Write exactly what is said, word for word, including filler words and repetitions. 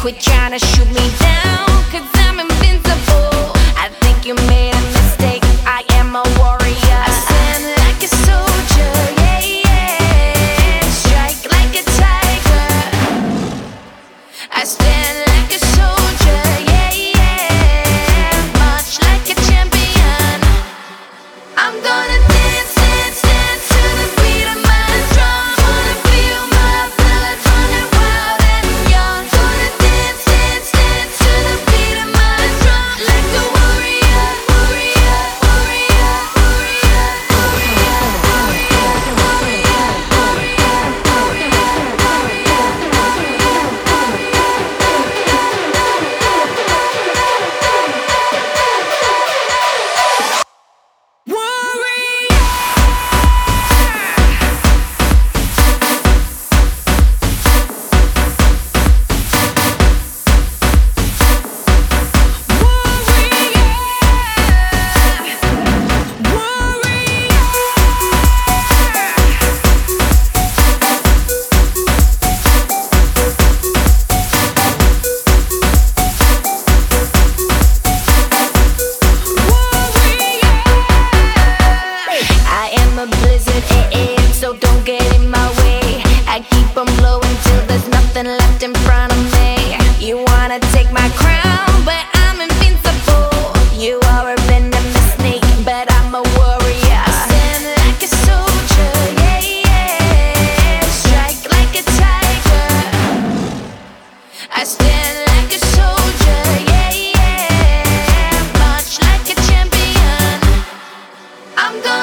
quit trying to shoot me down, cause I'm invincible. I think you made a mistake, I am a warrior. I stand like a soldier, yeah, yeah. Strike like a tiger. I stand like a soldier, yeah, yeah. March like a champion. I'm gonna dance, dance, dance to the beat of my drum. Wanna feel my blood running wild and young. Gonna dance, dance, dance to the beat of my drum. Like a warrior, warrior, warrior, warrior, warrior, warrior, I am a blizzard, eh, eh, so don't get in my way. I keep on blowing till there's nothing left in front of me. You wanna take my crown, but I'm invincible. You are a venomous snake, but I'm a warrior. I stand like a soldier, yeah, yeah. Strike like a tiger. I stand like a soldier, yeah, yeah. March like a champion. I'm gonna